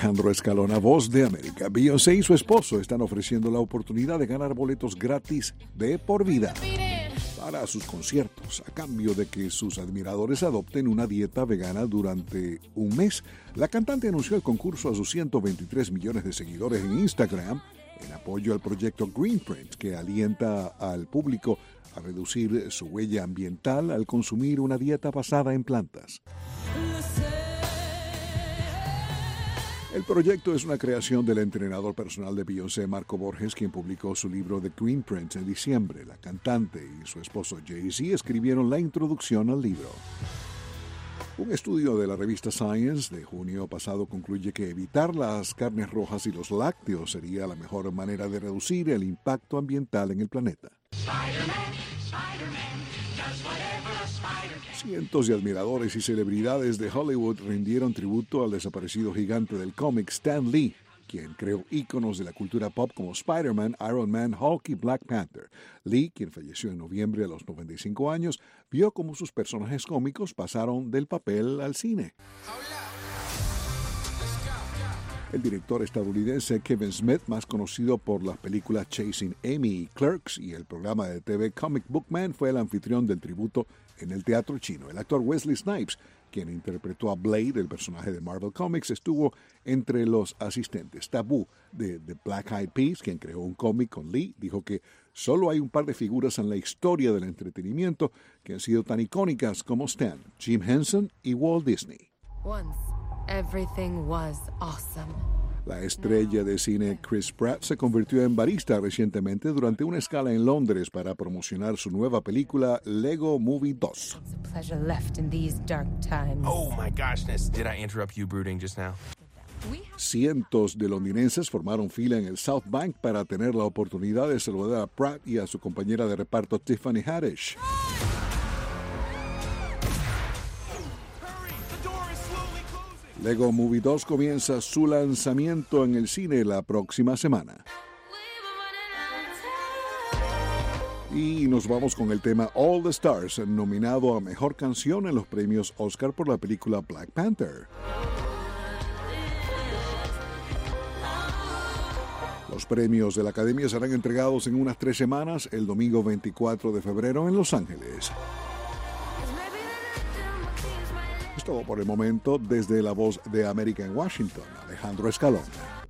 Alejandro Escalona, Voz de América. Beyoncé y su esposo están ofreciendo la oportunidad de ganar boletos gratis de por vida para sus conciertos, a cambio de que sus admiradores adopten una dieta vegana durante un mes. La cantante anunció el concurso a sus 123 millones de seguidores en Instagram en apoyo al proyecto Greenprint, que alienta al público a reducir su huella ambiental al consumir una dieta basada en plantas. El proyecto es una creación del entrenador personal de Beyoncé, Marco Borges, quien publicó su libro The Greenprint en diciembre. La cantante y su esposo Jay-Z escribieron la introducción al libro. Un estudio de la revista Science de junio pasado concluye que evitar las carnes rojas y los lácteos sería la mejor manera de reducir el impacto ambiental en el planeta. Cientos de admiradores y celebridades de Hollywood rindieron tributo al desaparecido gigante del cómic Stan Lee, quien creó íconos de la cultura pop como Spider-Man, Iron Man, Hulk y Black Panther. Lee, quien falleció en noviembre a los 95 años, vio cómo sus personajes cómicos pasaron del papel al cine. El director estadounidense Kevin Smith, más conocido por las películas Chasing Amy y Clerks y el programa de TV Comic Book Man, fue el anfitrión del tributo en el Teatro Chino. El actor Wesley Snipes, quien interpretó a Blade, el personaje de Marvel Comics, estuvo entre los asistentes. Taboo, de The Black Eyed Peas, quien creó un cómic con Lee, dijo que solo hay un par de figuras en la historia del entretenimiento que han sido tan icónicas como Stan, Jim Henson y Walt Disney. Once, everything was awesome. La estrella de cine Chris Pratt se convirtió en barista recientemente durante una escala en Londres para promocionar su nueva película Lego Movie 2. Oh my goshness, did I interrupt you brooding just now? Cientos de londinenses formaron fila en el South Bank para tener la oportunidad de saludar a Pratt y a su compañera de reparto Tiffany Haddish. Lego Movie 2 comienza su lanzamiento en el cine la próxima semana. Y nos vamos con el tema All the Stars, nominado a Mejor Canción en los premios Oscar por la película Black Panther. Los premios de la Academia serán entregados en unas 3 semanas, el domingo 24 de febrero en Los Ángeles. Es todo por el momento. Desde la Voz de América en Washington, Alejandro Escalona.